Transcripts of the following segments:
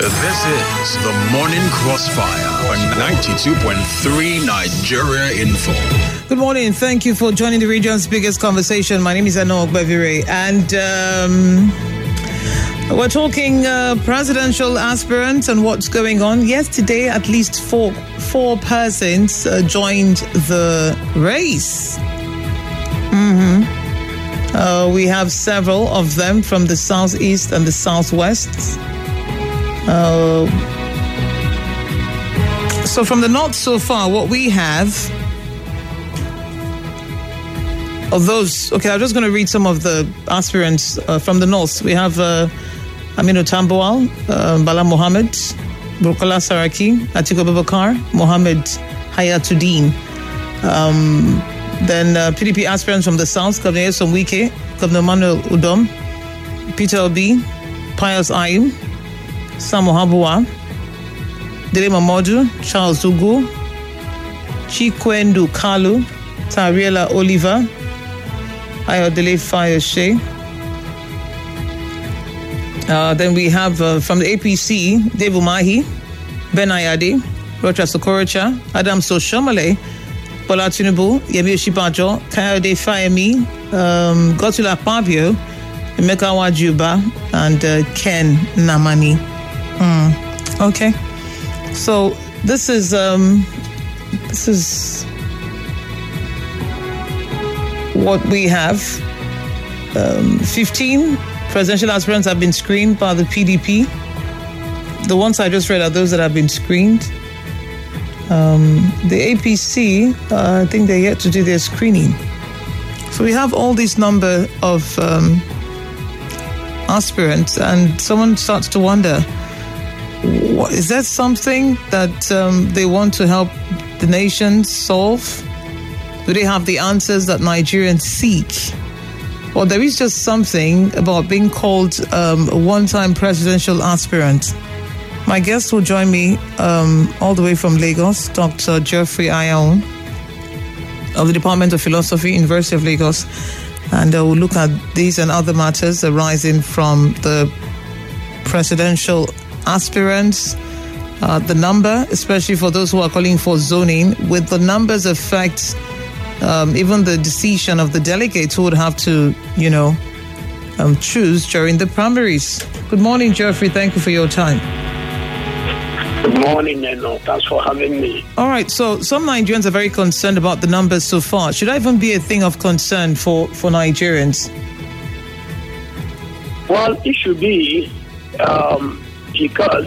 This is the Morning Crossfire on 92.3 Nigeria Info. Good morning. Thank you for joining the region's biggest conversation. My name is Enoch Bevire, and we're talking presidential aspirants and what's going on. Yesterday, at least four persons joined the race. We have several of them from the southeast and the southwest. So from the north so far, what we have of those, okay, I'm just going to read some of the aspirants from the north. We have Aminu Tambuwal, Bala Mohammed, Bukola Saraki, Atiku Abubakar, Mohammed Hayatuddin. Then PDP aspirants from the south, Governor Nyesom Wike, Governor Manuel Udom, Peter Obi, Pius Ayim, Sam Ohabuwa, Dele Momodu, Charles Ugu, Chikwendu Kalu, Tariela Oliver, Ayodele Fayose. Then we have from the APC, Dave Umahi, Ben Ayade, Rocha Sokorocha, Adam Soshomale, Bola Tinubu, Yemi Oshibajo, Kayode Fayemi, Gotula Pabio, Emeka Wajuba, and Ken Namani. Okay, so this is what we have. 15 presidential aspirants have been screened by the PDP. The ones I just read are those that have been screened. The APC, I think they're yet to do their screening. So we have all this number of aspirants, and someone starts to wonder, is that something that they want to help the nation solve? Do they have the answers that Nigerians seek? Or there is just something about being called a one-time presidential aspirant? My guest will join me all the way from Lagos, Dr. Geoffrey Ayaun of the Department of Philosophy, University of Lagos. And we'll look at these and other matters arising from the presidential aspirants, the number, especially for those who are calling for zoning, with the numbers affect even the decision of the delegates who would have to, choose during the primaries. Good morning, Geoffrey. Thank you for your time. Good morning, Neno. Thanks for having me. All right, so some Nigerians are very concerned about the numbers so far. Should that even be a thing of concern for Nigerians? Well, it should be because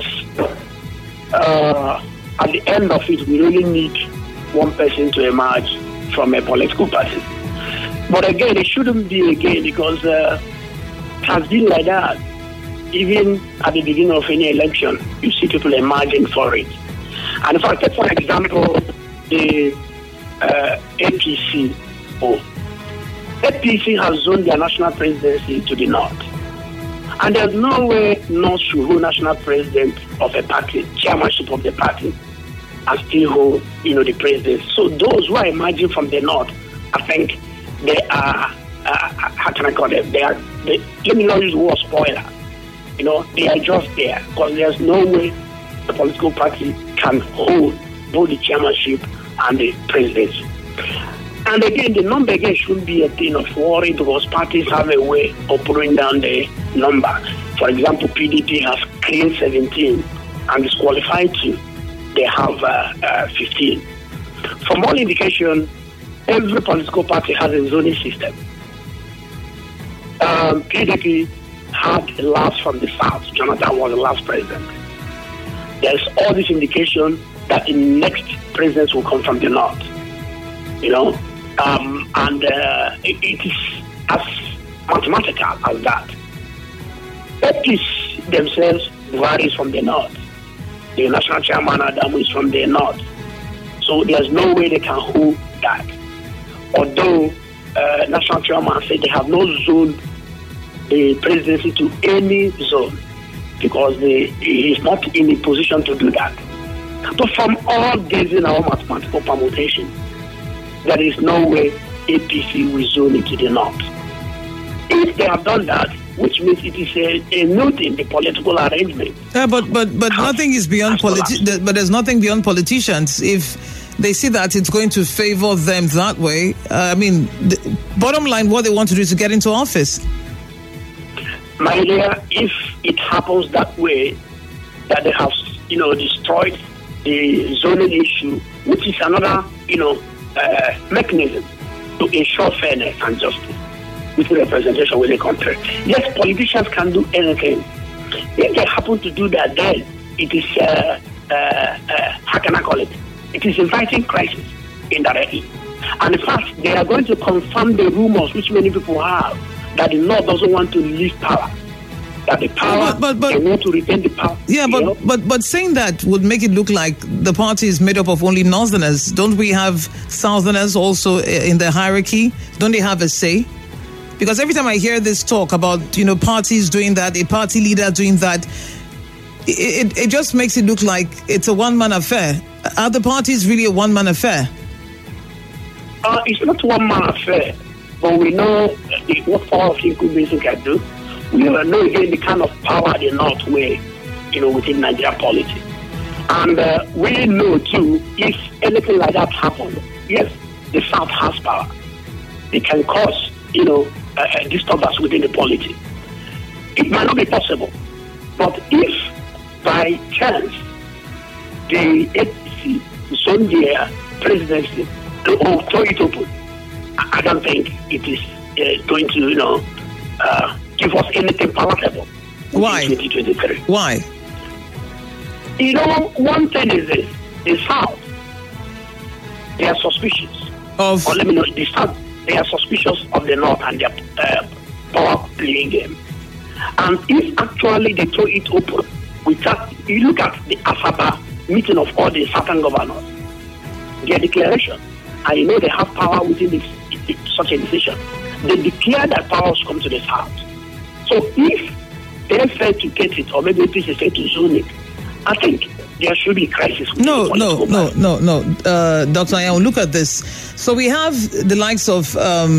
at the end of it, we really need one person to emerge from a political party. But again, it shouldn't be again because it has been like that. Even at the beginning of any election, you see people emerging for it. And if I take, for example, the APC. APC has zoned their national presidency to the north. And there's no way North should hold national president of a party, chairmanship of the party, and still hold, the presidency. So those who are emerging from the north, I think they are, how can I call them? Let me not use the word spoiler. They are just there because there's no way the political party can hold both the chairmanship and the presidency. And again, the number again shouldn't be a thing of worry because parties have a way of pulling down the number. For example, PDP has cleared 17 and disqualified 2. They have 15. From all indication, every political party has a zoning system. PDP had the last from the south. Jonathan was the last president. There's all this indication that the next presidents will come from the north. And it is as mathematical as that. APC themselves varies from the north. The national chairman Adamu is from the north. So there's no way they can hold that. Although national chairman said they have no zone the presidency to any zone because he is not in a position to do that. But from all this in our mathematical permutation, there is no way APC will zone it to the north. If they have done that, which means it is a note in the political arrangement. Yeah, but nothing is beyond but there's nothing beyond politicians. If they see that it's going to favor them that way, the bottom line, what they want to do is to get into office. My dear, if it happens that way, that they have, destroyed the zoning issue, which is another, mechanism to ensure fairness and justice with representation with the country. Yes, politicians can do anything. If they happen to do that, then it is, how can I call it? It is inviting crisis indirectly. And in fact, they are going to confirm the rumors which many people have, that the North doesn't want to leave power. That the power, they want to retain the power. Yeah, but saying that would make it look like the party is made up of only Northerners. Don't we have Southerners also in the hierarchy? Don't they have a say? Because every time I hear this talk about, parties doing that, a party leader doing that, it just makes it look like it's a one-man affair. Are the parties really a one-man affair? It's not one-man affair, but we know what power of incubation can do. We know again the kind of power the North way, within Nigerian politics. And we know too, if anything like that happens, yes, the South has power. It can cause, disturbance within the polity. It might not be possible. But if by chance the APC zone their presidency or throw it open, I don't think it is going to, give us anything palatable. Why? In 2023. Why? One thing is this: the South, they are suspicious of. Or let me know, the South, they are suspicious of the North and their power playing game. And if actually they throw it open, you look at the Asaba meeting of all the Southern governors, their declaration, and they have power within such a decision. They declare that powers come to the South. So if they fail to get it, or maybe it is fail to zone it, I think there should be crisis. No. Dr. Anyanwu, look at this. So we have the likes of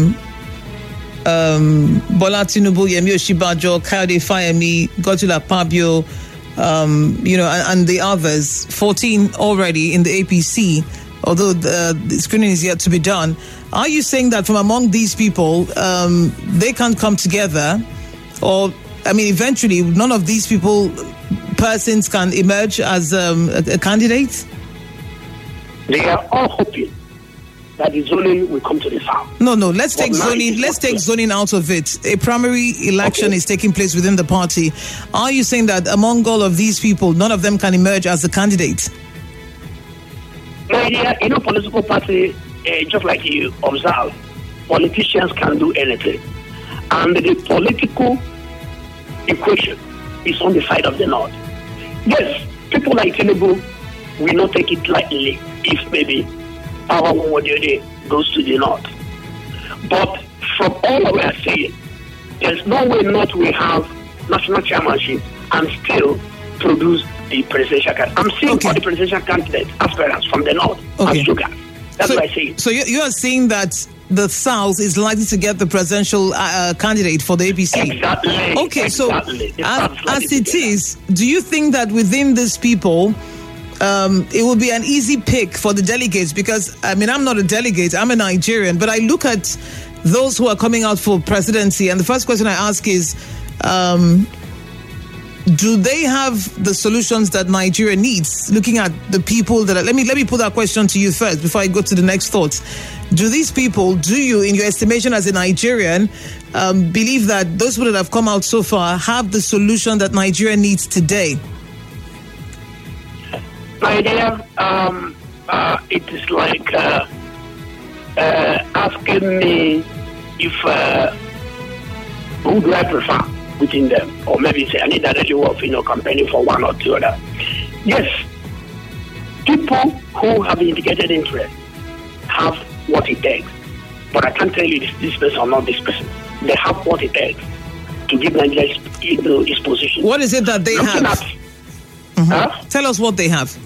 Bola Tinubu, Yemi Osinbajo, Kayode Fayemi, Godswill Akpabio, and the others, 14 already in the APC, although the screening is yet to be done. Are you saying that from among these people, they can't come together? Or, eventually, none of these persons can emerge as a candidate? They are all hoping that the zoning will come to the South. No. Let's take zoning out of it. A primary election is taking place within the party. Are you saying that among all of these people, none of them can emerge as a candidate? My dear, political party, just like you observe, politicians can do anything. And the political equation is on the side of the North. Yes, people like Tinubu will not take it lightly if maybe power goes to the North. But from all that we are saying, there's no way North will have national chairmanship and still produce the presidential candidate. I'm seeing all the presidential candidate aspirants from the North as sugar. That's what I say. So you are saying that the South is likely to get the presidential candidate for the APC? Exactly. Okay, exactly. So as it is, do you think that within these people, it will be an easy pick for the delegates? Because, I'm not a delegate, I'm a Nigerian, but I look at those who are coming out for presidency, and the first question I ask is, do they have the solutions that Nigeria needs? Looking at the people that let me put that question to you first before I go to the next thoughts. Do these people, do you, in your estimation as a Nigerian, believe that those people that have come out so far have the solution that Nigeria needs today? My dear, it is like asking me if who do I prefer within them, or maybe say I need a really of campaigning for one or the other. Yes, people who have indicated interest have what it takes, but I can't tell you this person or not this person. They have what it takes to give Nigeria its position. What is it that they have? Tell us what they have.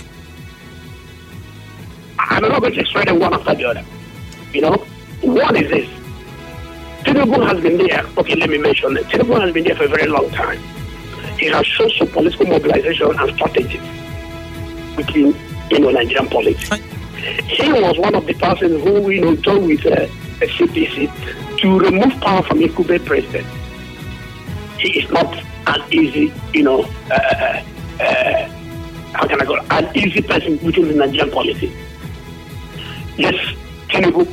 I'm not going to explain them one after the other. One is this. Tinubu has been there. Okay, let me mention that. Tinubu has been there for a very long time. He has shown some political mobilization and strategy within, Nigerian politics. He was one of the persons who, told with CPC to remove power from incumbent president. He is not an easy, an easy person within the Nigerian politics. Yes, Tinubu,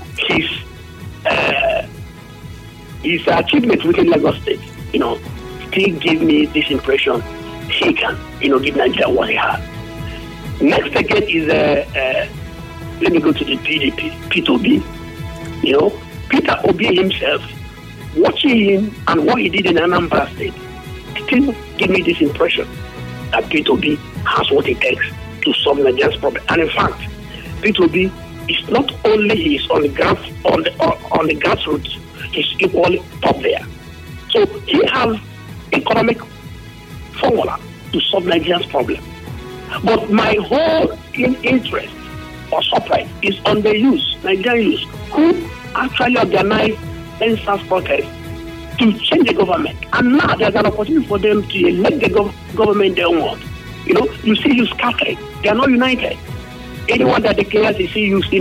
his achievement within Lagos State, still give me this impression he can, give Nigeria what he has. Next again is, let me go to the PDP, Peter Obi. Peter Obi himself, watching him and what he did in Anambra State, still give me this impression that Peter Obi has what it takes to solve Nigeria's problem. And in fact, Peter Obi is not only he's on the grassroots, he's equally top there. So he has economic formula to solve Nigeria's problem. But my whole interest or surprise is on the youth, Nigerian youth, who actually organized NSAS protests to change the government. And now there's an opportunity for them to elect the government they want. You see youth scattered. They are not united. Anyone that declares they see youth,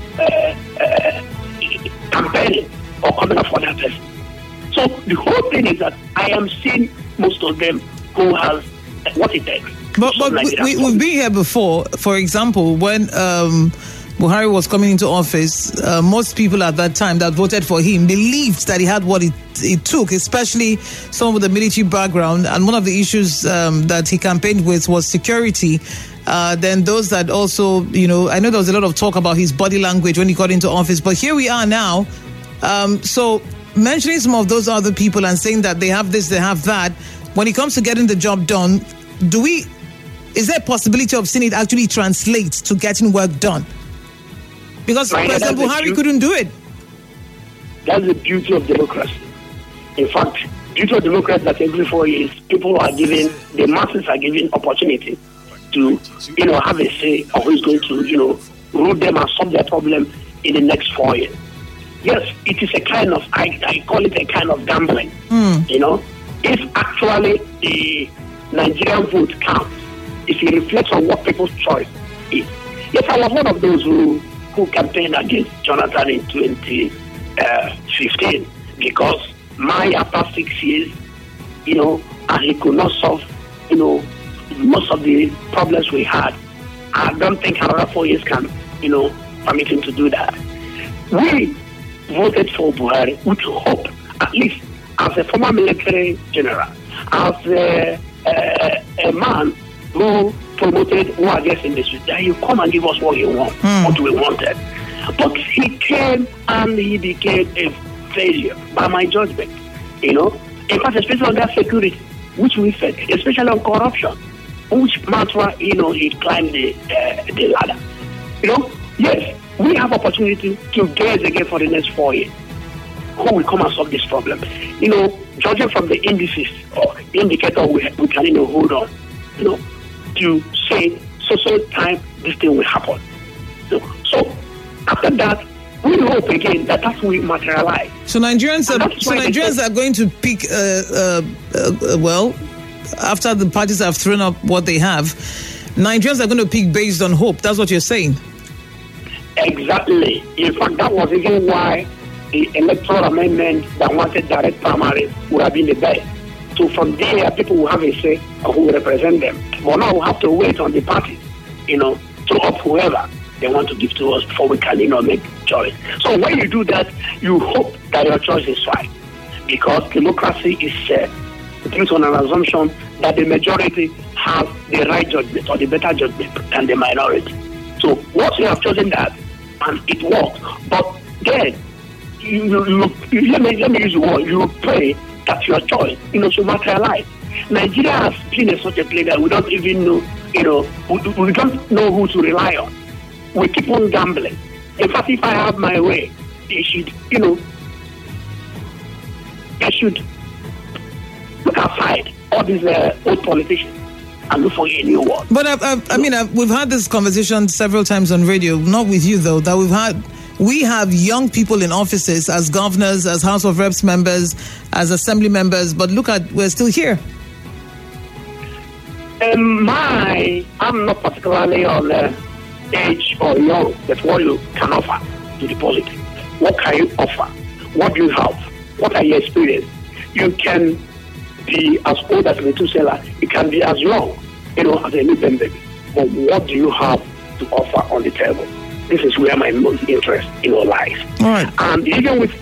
campaigning or coming up for that person. So the whole thing is that I am seeing most of them who have what it takes. But we've been here before. For example, when Buhari was coming into office, most people at that time that voted for him believed that he had what it took, especially someone with a military background. And one of the issues that he campaigned with was security. Then those that also, I know there was a lot of talk about his body language when he got into office. But here we are now. So mentioning some of those other people and saying that they have this, they have that. When it comes to getting the job done, is there a possibility of seeing it actually translate to getting work done? Because President Buhari couldn't do it. That's the beauty of democracy. In fact, beauty of democracy that every 4 years, the masses are given opportunity to, have a say of who's going to, rule them and solve their problem in the next 4 years. Yes, it is a kind of, I call it a kind of gambling. If actually the Nigerian vote counts, if it reflects on what people's choice is. Yes, I was one of those who campaigned against Jonathan in 2015 because after 6 years, and he could not solve, most of the problems we had. I don't think another 4 years can, permit him to do that. We voted for Buhari with hope, at least as a former military general, as a man who promoted war against industry, that you come and give us what you want, what we wanted. But he came and he became a failure by my judgment. In fact, especially on that security, which we said, especially on corruption, which matter, he climbed the ladder. Yes, we have opportunity to gaze again for the next 4 years. Who will come and solve this problem? Judging from the indices or indicator we can hold on, to say so time this thing will happen. So after that, we hope again that will materialize. So Nigerians are going to pick after the parties have thrown up what they have, Nigerians are going to pick based on hope. That's what you're saying. Exactly. In fact, that was even why the electoral amendment that wanted direct primaries would have been the best. So from there, people will have a say of who will represent them. But now we have to wait on the parties, to up whoever they want to give to us before we can, make choice. So when you do that, you hope that your choice is right. Because democracy is built on an assumption that the majority have the right judgment or the better judgment than the minority. So once you have chosen that, and it works, but then let me use the word, you pray that your choice, should materialize. Nigeria has been such a place that we don't even know, we don't know who to rely on. We keep on gambling. In fact, if I have my way, they should, I should look outside all these old politicians and look for a new one. But we've had this conversation several times on radio, not with you though, that we've had We have young people in offices as governors, as House of Reps members, as assembly members, but look at, we're still here. I'm not particularly on age or young, but what you can offer to the politics. What can you offer? What do you have? What are your experience? You can be as old as Methuselah. You can be as young, as a new baby. But what do you have to offer on the table? This is where my most interest lies. All right. And even with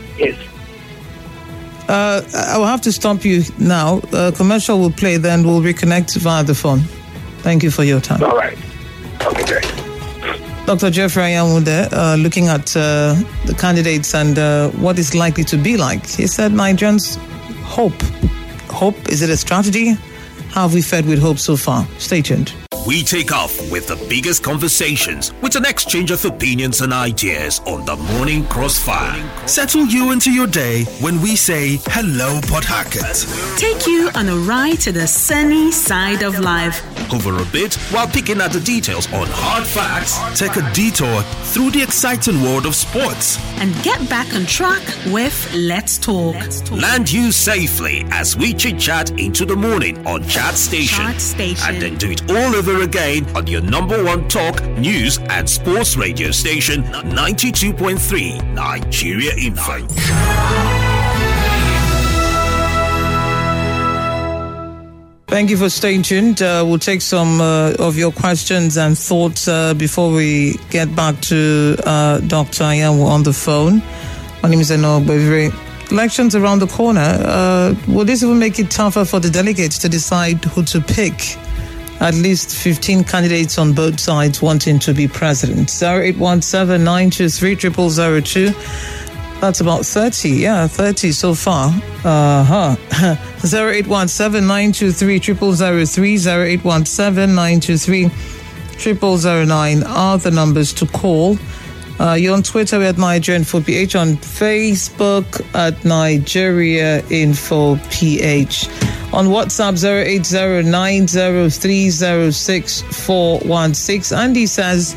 I will have to stop you now. Commercial will play, then we'll reconnect via the phone. Thank you for your time. All right. Okay, great. Dr. Jeffrey Anyanwu, looking at the candidates and what is likely to be like. He said Nigerians hope. Hope, is it a strategy? How have we fed with hope so far? Stay tuned. We take off with the biggest conversations with an exchange of opinions and ideas on the Morning Crossfire. Settle you into your day when we say hello, Port Harcourt. Take you on a ride to the sunny side of life. Over a bit while picking at the details on hard facts. Take a detour through the exciting world of sports. And get back on track with Let's Talk. Land you safely as we chit-chat into the morning on Chat Station. And then do it all over again on your number one talk, news and sports radio station, 92.3 Nigeria Info. Thank you for staying tuned. We'll take some of your questions and thoughts before we get back to Dr. Anyanwu on the phone. My name is Enoch Bevere. Elections around the corner. Will this even make it tougher for the delegates to decide who to pick? At least 15 candidates on both sides wanting to be president. 0817-923-0002. That's about 30. Yeah, 30 so far. 0817-923-0003, 0817-923-0009 are the numbers to call. You're on Twitter at Nigeria Info PH, on Facebook at Nigeria Info PH. On WhatsApp, 08090306416. Andy says,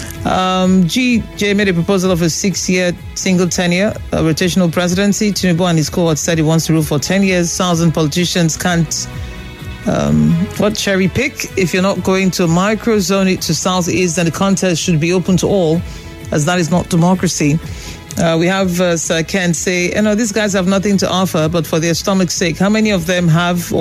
GJ made a proposal of a 6-year single tenure, a rotational presidency. Tinubu and his cohort said he wants to rule for 10 years. 1,000 politicians can't cherry pick. If you're not going to micro-zone it to Southeast, then the contest should be open to all, as that is not democracy. We have Sir Ken say, these guys have nothing to offer, but for their stomach's sake, how many of them have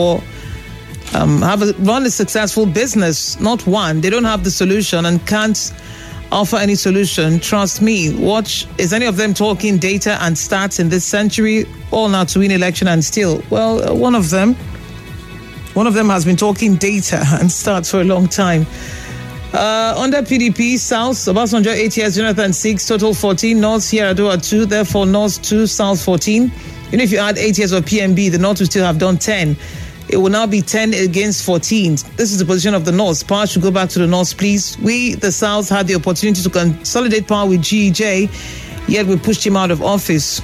run a successful business? Not one. They don't have the solution and can't offer any solution. Trust me. Watch. Is any of them talking data and stats in this century? All now to win election and steal. Well, one of them has been talking data and stats for a long time. Under PDP, South, Obasanjo 8 years, Jonathan 6, total 14, North, Yar'Adua 2, therefore North 2, South 14. If you add 8 years of PMB, the North will still have done 10. It will now be 10 against 14. This is the position of the North. Power should go back to the North, please. We, the South, had the opportunity to consolidate power with GEJ, yet we pushed him out of office.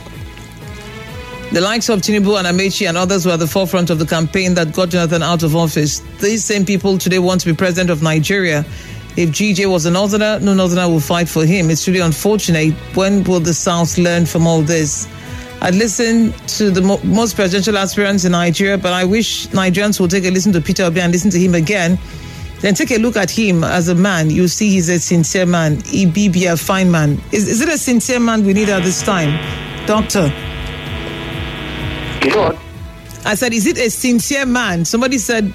The likes of Tinubu and Amechi and others were at the forefront of the campaign that got Jonathan out of office. These same people today want to be president of Nigeria. If GJ was a Northerner, no Northerner will fight for him. It's really unfortunate. When will the South learn from all this? I'd listen to the most presidential aspirants in Nigeria, but I wish Nigerians will take a listen to Peter Obi and listen to him again. Then take a look at him as a man. You see he's a sincere man. He be a fine man. Is it a sincere man we need at this time? Doctor? You know what? I said, is it a sincere man? Somebody said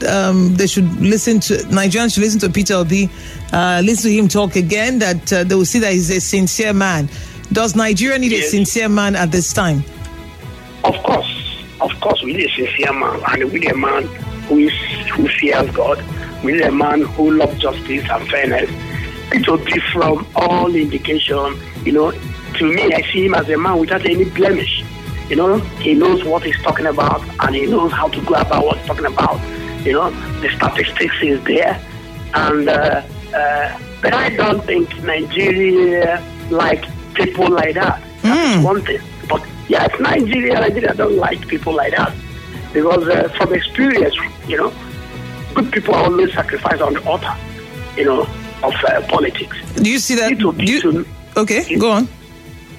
Nigerians should listen to Peter Obi, listen to him talk again, that they will see that he's a sincere man. Does Nigeria need a sincere man at this time? Of course, we need a sincere man, and we need a man who fears God. We need a man who loves justice and fairness. It will be from all indication, to me, I see him as a man without any blemish. He knows what he's talking about, and he knows how to go about what he's talking about. The statistics is there, and but I don't think Nigeria like people like that. That's one thing. But yeah, it's Nigeria don't like people like that, because from experience, good people are always sacrificed on the altar, of politics. Do you see that? Okay, go on.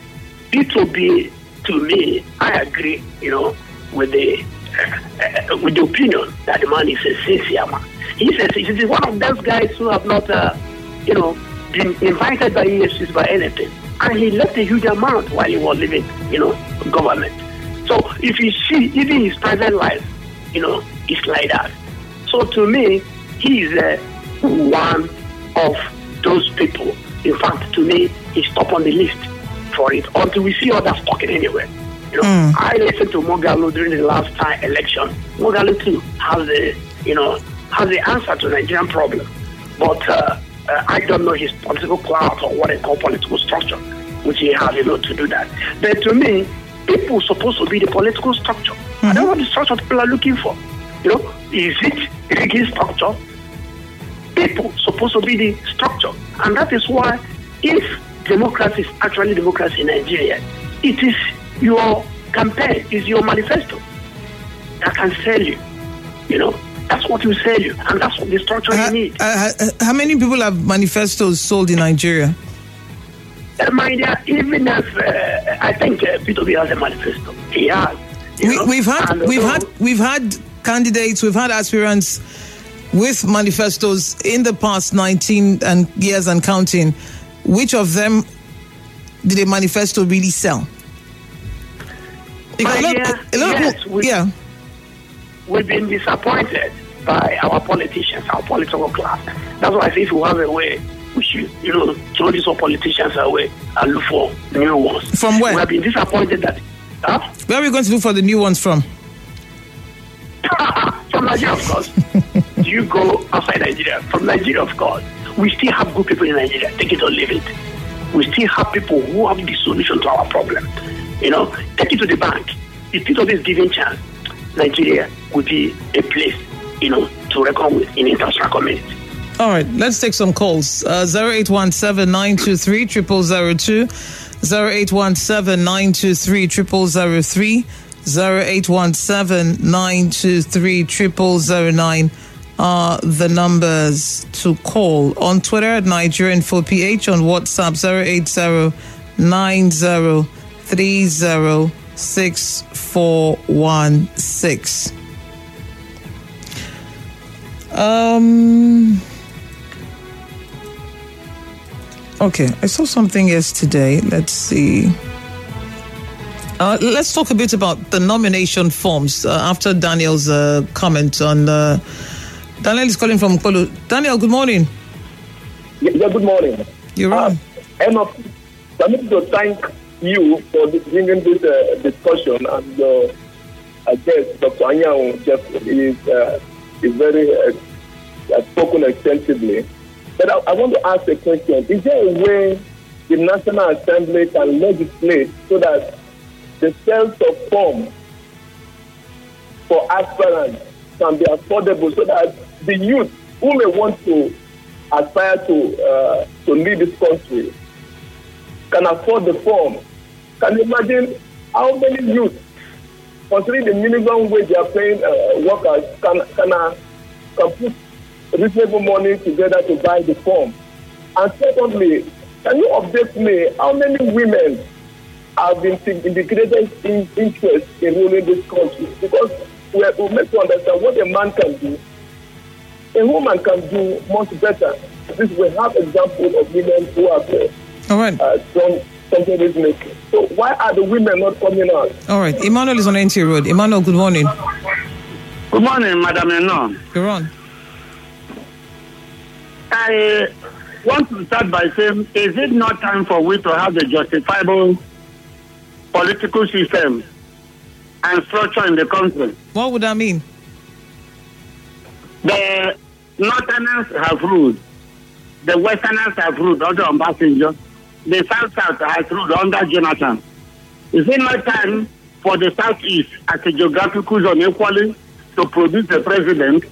it will be, to me, I agree, with the opinion that the man is a sincere man. He says he's one of those guys who have not, been invited by EFCs by anything. And he left a huge amount while he was living, government. So if you see, even his private life, it's like that. So to me, he is one of those people. In fact, to me, he's top on the list for it until we see others talking anywhere. I listened to Moghalu during the last time election. Moghalu too has the answer to the Nigerian problem, but I don't know his political clout or what they call political structure, which he has, to do that. But to me, people are supposed to be the political structure. I don't know what the structure people are looking for. Is it a rigging structure? People supposed to be the structure, and that is why, if democracy is actually democracy in Nigeria, it is your campaign, is your manifesto that can sell you. That's what will sell you, and that's what the structure you need. How many people have manifestos sold in Nigeria? Even if I think P2B has a manifesto, he has. We've had candidates, we've had aspirants with manifestos in the past 19 years and counting. Which of them did a manifesto really sell? We've been disappointed by our politicians, our political class. That's why I say if we have a way, we should, throw these politicians away and look for new ones. From where? We have been disappointed that... Where are we going to look for the new ones from? From Nigeria, of course. Do you go outside Nigeria? From Nigeria, of course. We still have good people in Nigeria. Take it or leave it. We still have people who have the solution to our problem. Take it to the bank. If people is given chance, Nigeria would be a place, to reckon with in the international community. All right, let's take some calls. 0817-923-0002, 0817-923-0003, 0817-923-0009 are the numbers to call. On Twitter at NigerianFoPH, on WhatsApp 080-9030-6416. Okay, I saw something yesterday. Let's see. Let's talk a bit about the nomination forms after Daniel's comment on... Daniel is calling from Kolo. Daniel, good morning. Yeah, good morning. You're on. Emma, I need to thank you for bringing this discussion, and I guess Dr. Anya just is very spoken extensively. But I want to ask a question. Is there a way the National Assembly can legislate so that the sales of forms for aspirants can be affordable, so that the youth who may want to aspire to lead this country can afford the form? Can you imagine how many youth, considering the minimum wage they are paying workers, can put reasonable money together to buy the form? And secondly, can you update me how many women have been indicated interest in ruling this country? Because we make to understand what a man can do, a woman can do much better. This we have examples of women who have done something this making. So why are the women not coming out? All right, Emmanuel is on NT Road. Emmanuel, good morning. Good morning, Madam Enon. You're on. I want to start by saying, is it not time for we to have a justifiable political system and structure in the country? What would that mean? The Northerners have ruled. The Westerners have ruled under Obasanjo. The South has ruled under Jonathan. Is it not time for the Southeast as a geographical zone equally to produce a president?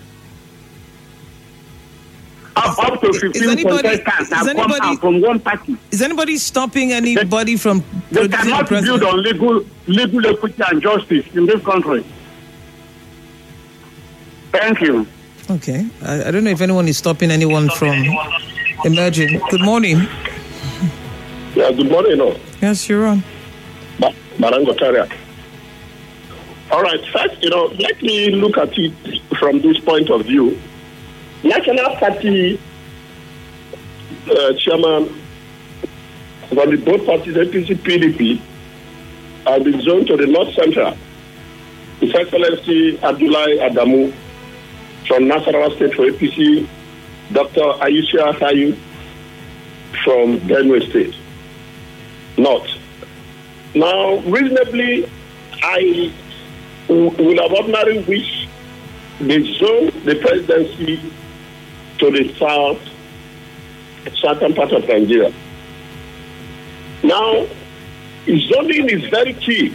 Up to 15 contestants have come out from one party. Is anybody stopping anybody from they cannot build on legal equity and justice in this country? Thank you. Okay. I don't know if anyone is stopping anyone from emerging. Good morning. Yeah, good morning. No. Yes, you're on. Marangotaria. All right, first, let me look at it from this point of view. National Party chairman from the both parties, APC, PDP, have been zoned to the North Central. His Excellency Abdullahi Adamu from Nasarawa State for APC, Dr. Aisha Hayu from Benue State, North. Now, reasonably, I would have ordinarily wished they zone the presidency to the southern part of Nigeria. Now, zoning is very key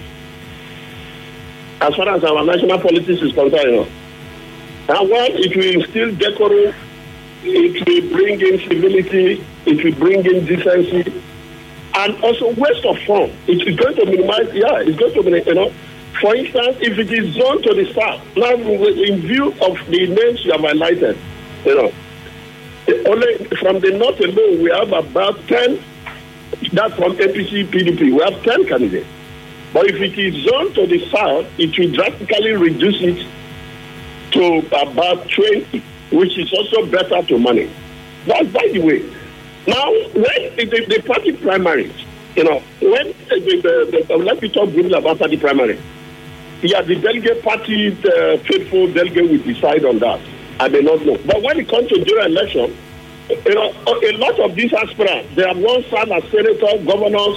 as far as our national politics is concerned. And one, it will instill decorum, it will bring in civility, it will bring in decency, and also waste of funds. It is going to minimize, it's going to minimize, for instance, if it is zoned to the south, now in view of the names you have highlighted, only from the north alone, we have about 10, that's from APC, PDP, we have 10 candidates. But if it is zoned to the south, it will drastically reduce it to about 20, which is also better to manage. That's by the way. Now, when the party primaries, when let me talk briefly about party primary. The delegate party, the faithful delegate will decide on that. I may not know. But when it comes to general election, a lot of these aspirants, they have once served as senators, governors,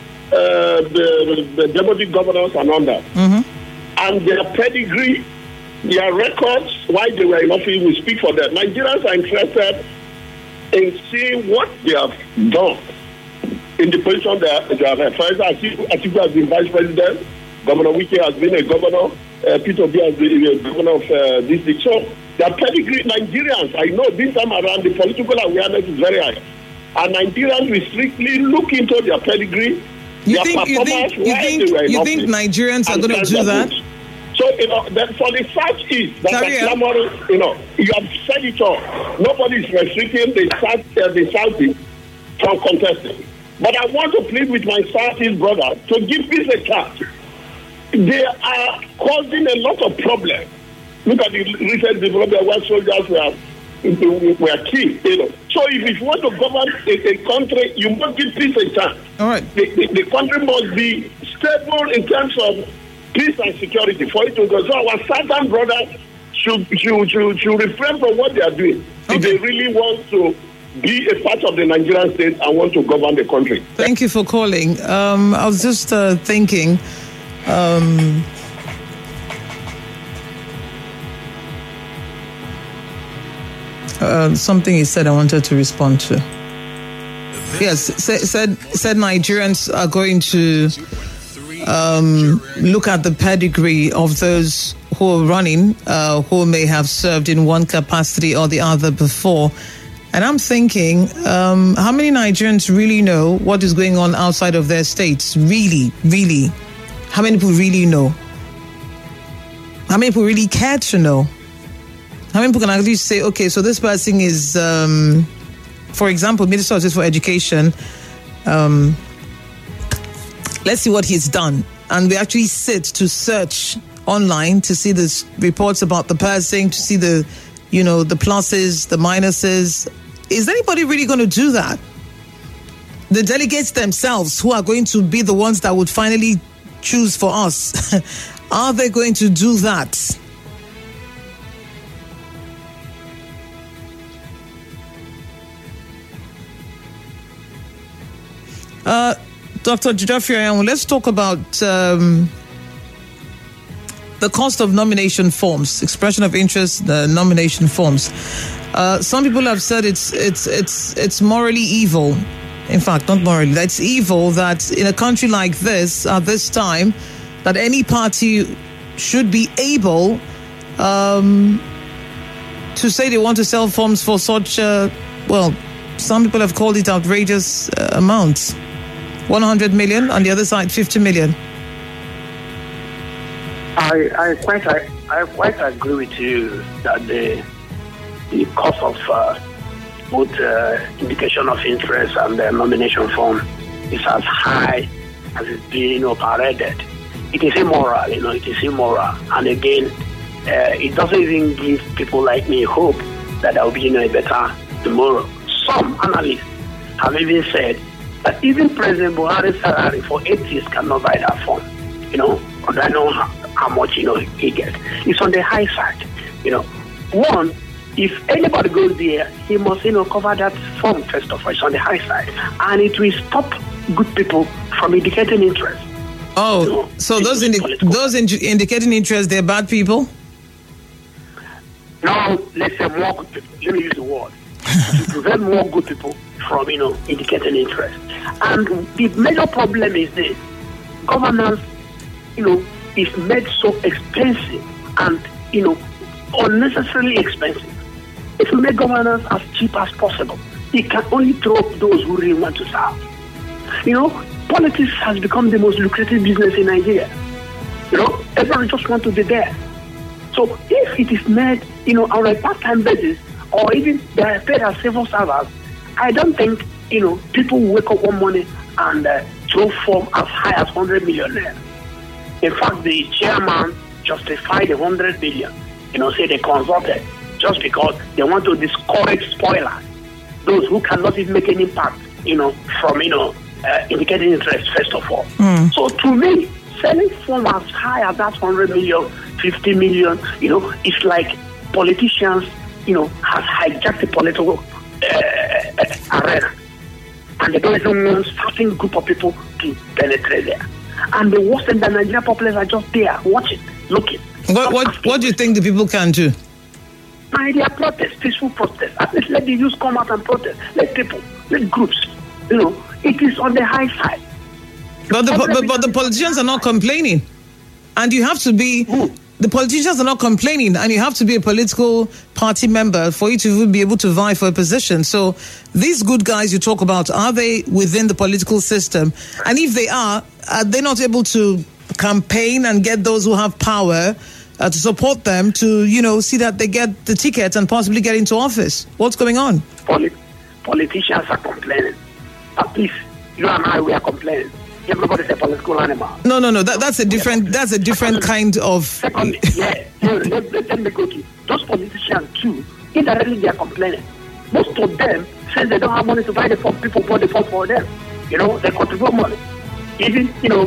the deputy governors, and all that. Mm-hmm. And their pedigree, their records, why they were in office, will speak for them. Nigerians are interested in seeing what they have done in the position they have had. For example, Atiku has been vice president, Governor Wike has been a governor, Peter Obi has been a governor of this district. So their pedigree, Nigerians, I know this time around the political awareness is very high. And Nigerians will strictly look into their pedigree, you think Nigerians are going to do that? So, for the Southeast, that's clamoring, you have said it all. Nobody is restricting the Southeast from contesting. But I want to plead with my Southeast brother to give this a chance. They are causing a lot of problems. Look at the recent development where soldiers were killed. So if you want to govern a country, you must give peace a chance. All right. The country must be stable in terms of peace and security for it to go. So our southern brothers should refrain from what they are doing. Okay. If they really want to be a part of the Nigerian state and want to govern the country. Thank you for calling. I was just thinking. Something he said I wanted to respond to. Yes, said Nigerians are going to look at the pedigree of those who are running, who may have served in one capacity or the other before. And I'm thinking, how many Nigerians really know what is going on outside of their states? Really, really? How many people really know? How many people really care to know? How many people can actually say, okay, so this person is, for example, Minister of State for Education, let's see what he's done. And we actually sit to search online to see the reports about the person, to see the pluses, the minuses. Is anybody really going to do that? The delegates themselves, who are going to be the ones that would finally choose for us, are they going to do that? Dr. Jidafia, let's talk about the cost of nomination forms, expression of interest, the nomination forms. Some people have said it's morally evil. In fact, not morally. It's evil that in a country like this, at this time, that any party should be able to say they want to sell forms for such, some people have called it outrageous amounts. 100 million, on the other side 50 million. I quite agree with you that the cost of both indication of interest and the nomination form is as high as it's being paraded. It is immoral, it is immoral. And again, it doesn't even give people like me hope that there will be a better tomorrow. Some analysts have even said that even President Buhari's salary for 8 years cannot buy that phone. And I know how much he gets. It's on the high side. One, if anybody goes there, he must cover that form first of all. It's on the high side, and it will stop good people from indicating interest. Oh, so those indicating interest, they're bad people? No, let's say more good people. Let me use the word. To prevent more good people from, indicating interest. And the major problem is this. Governance, is made so expensive and, unnecessarily expensive. If you make governance as cheap as possible, it can only throw up those who really want to serve. Politics has become the most lucrative business in Nigeria. Everyone just wants to be there. So if it is made, on a part-time basis, or even they are paid as civil servants, I don't think, people will wake up one morning and throw form as high as 100 million naira. In fact, the chairman justified the 100 billion, say they consulted just because they want to discourage spoilers, those who cannot even make an impact, from, indicating interest first of all. So to me, selling form as high as that 100 million, 50 million, it's like politicians, have hijacked the political arena. And they don't even want certain group of people to penetrate there. And the worst thing, the Nigerian populace are just there, watching, looking. What do you think the people can do? There are protests, peaceful protests. At least let the youth come out and protest. Let people, let groups. It is on the high side. But the politicians are not complaining. And you have to be... The politicians are not complaining, and you have to be a political party member for you to even be able to vie for a position. So these good guys you talk about, are they within the political system? And if they are they not able to campaign and get those who have power to support them to, see that they get the ticket and possibly get into office? What's going on? Politicians are complaining. At least you and I, we are complaining. Everybody's a political animal. No. That's a different kind of. Secondly, let me go to those politicians too. Indirectly, they are complaining. Most of them say they don't have money to buy the form. People bought the form for them. They contribute money. Even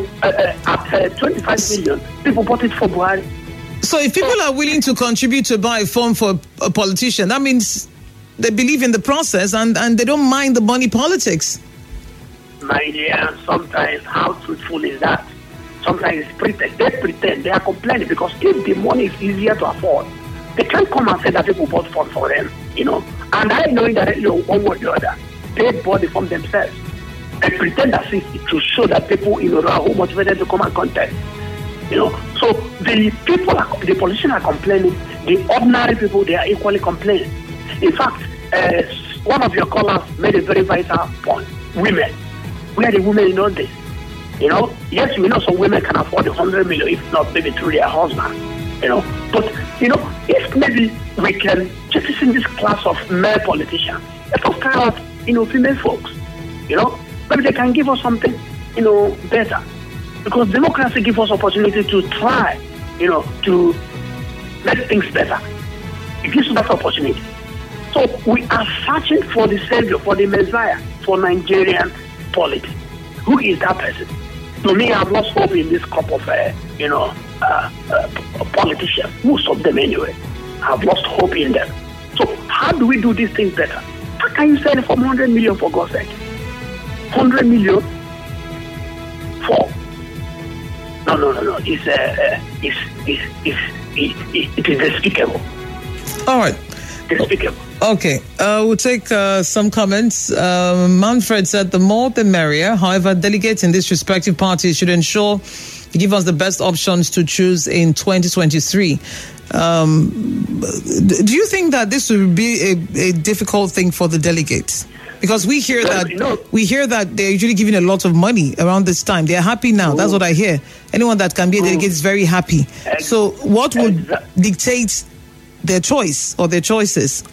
at 25 million, people bought it for Buhari. So if people are willing to contribute to buy a form for a politician, that means they believe in the process and they don't mind the money politics. My dear, sometimes how truthful is that? Sometimes it's pretend. They pretend. They are complaining because if the money is easier to afford, they can't come and say that people bought form for them, And I know indirectly one way or the other, they bought the form themselves. They pretend as if to show that people, are who motivated to come and contest. So the politicians are complaining. The ordinary people, they are equally complaining. In fact, one of your callers made a very vital point. Women. Where are the women in all this? Yes, we know some women can afford 100 million, if not maybe through their husband. But, if maybe we can jettison this class of male politicians, let us try out, female folks. Maybe they can give us something, better. Because democracy gives us opportunity to try, to make things better. It gives us that opportunity. So we are searching for the savior, for the messiah, for Nigerian politics. Who is that person? To me, I've lost hope in this crop of, politicians. Most of them anyway. I've lost hope in them. So how do we do these things better? How can you sell it for 100 million for God's sake? 100 million for... No. It is despicable. All right. Despicable. Okay, we'll take some comments. Manfred said the more the merrier. However, delegates in these respective parties should ensure to give us the best options to choose in 2023. Do you think that this will be a difficult thing for the delegates? Because we hear that they're usually giving a lot of money around this time. They're happy now. That's what I hear. Anyone that can be a delegate is very happy. So what would dictate their choice or their choices?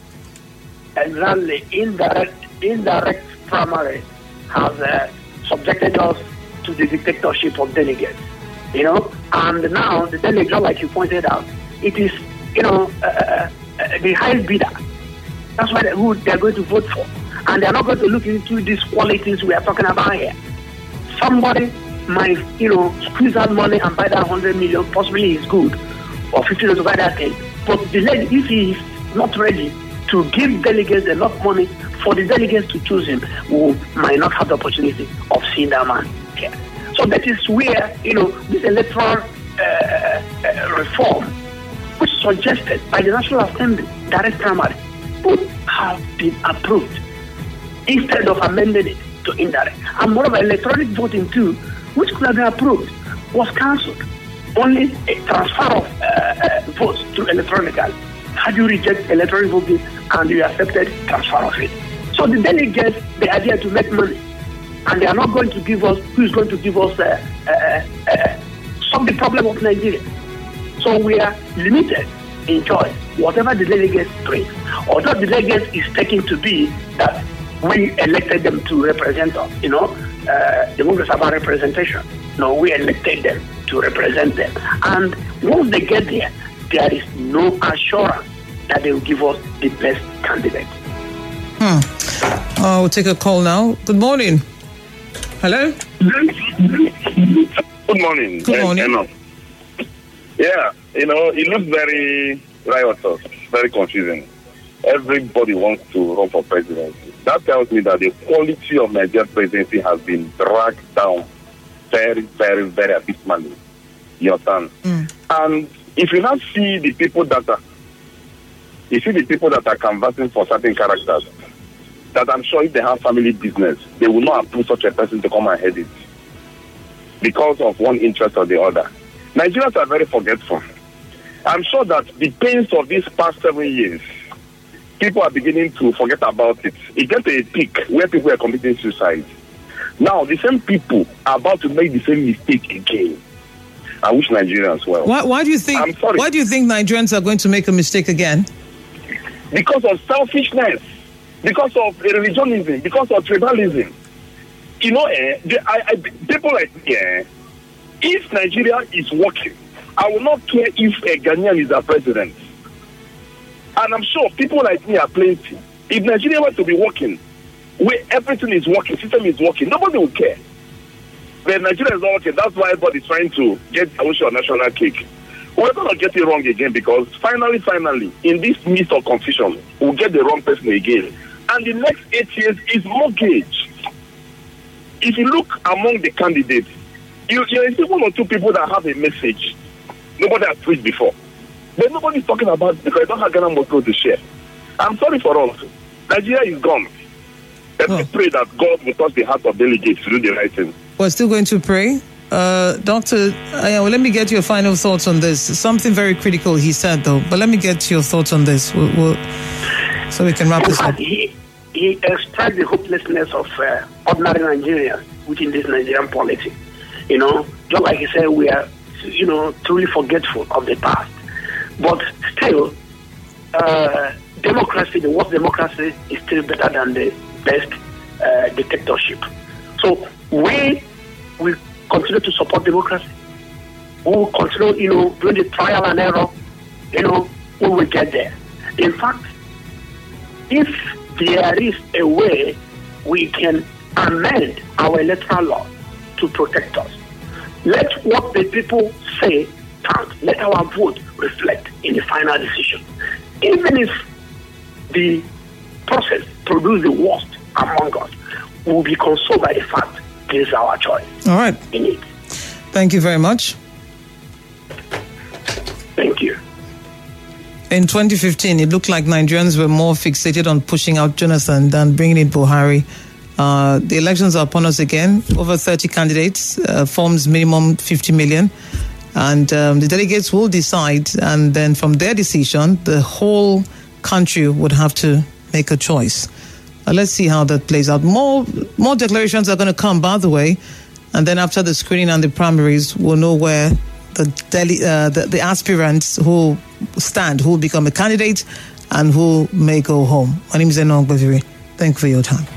Exactly. Indirect primary has subjected us to the dictatorship of delegates, and now the delegate, like you pointed out, it is, the highest bidder. That's who they're going to vote for. And they're not going to look into these qualities we are talking about here. Somebody might, squeeze out money and buy that 100 million, possibly is good, or 50 to buy that thing. But if he is not ready to give delegates enough money for the delegates to choose him, we might not have the opportunity of seeing that man here. So that is where, this electoral reform, which is suggested by the National Assembly, direct primary, would have been approved instead of amending it to indirect. And moreover, electronic voting too, which could have been approved, was cancelled. Only a transfer of votes to electronically. Had you reject electronic voting and you accepted transfer of it. So the delegates, the idea to make money, and they are not going to give us, who is going to give us solve the problem of Nigeria. So we are limited in choice, whatever the delegates bring. Although the delegates is taken to be that we elected them to represent us, democracy about representation. No, we elected them to represent them. And once they get there, there is no assurance that they will give us the best candidate. We'll take a call now. Good morning. Hello? Good morning. Good morning. Yeah, it looks very riotous, very confusing. Everybody wants to run for presidency. That tells me that the quality of Nigerian presidency has been dragged down very, very, very abysmally. You understand? And if you now see the people that are canvassing for certain characters, that I'm sure if they have family business, they will not approve such a person to come and head it because of one interest or the other. Nigerians are very forgetful. I'm sure that the pains of these past 7 years, people are beginning to forget about it. It gets to a peak where people are committing suicide. Now, the same people are about to make the same mistake again. I wish Nigerians well. Why do you think? I'm sorry. Why do you think Nigerians are going to make a mistake again? Because of selfishness, because of religionism, because of tribalism. People like me, if Nigeria is working, I will not care if a Ghanaian is a president. And I'm sure people like me are plenty. If Nigeria were to be working, where everything is working, system is working, nobody will care. But Nigeria is not working. That's why everybody is trying to get a national cake. We're going to get it wrong again because finally, in this midst of confusion, we'll get the wrong person again. And the next 8 years is mortgage. If you look among the candidates, you see one or two people that have a message nobody has preached before. But nobody's talking about it because they don't have Ghana Motto to share. I'm sorry for us. Nigeria is gone. Let's pray that God will touch the heart of delegates to do the right thing. We're still going to pray. Doctor, let me get your final thoughts on this. Something very critical he said, though. But let me get your thoughts on this so we can wrap this up. He expressed the hopelessness of ordinary Nigerians within this Nigerian politics. Just like he said, we are, truly forgetful of the past. But still, democracy, the worst democracy, is still better than the best dictatorship. So we will continue to support democracy. We will continue, doing the trial and error. We will get there. In fact, if there is a way we can amend our electoral law to protect us, let what the people say count. Let our vote reflect in the final decision. Even if the process produces the worst among us, we will be consoled by the fact this is our choice. All right. In it. Thank you very much. Thank you. In 2015, it looked like Nigerians were more fixated on pushing out Jonathan than bringing in Buhari. The elections are upon us again. Over 30 candidates, forms minimum 50 million. And the delegates will decide. And then from their decision, the whole country would have to make a choice. Let's see how that plays out. More declarations are going to come, by the way. And then after the screening and the primaries, we'll know where the aspirants who stand, who will become a candidate, and who may go home. My name is Enoch Baviri. Thank you for your time.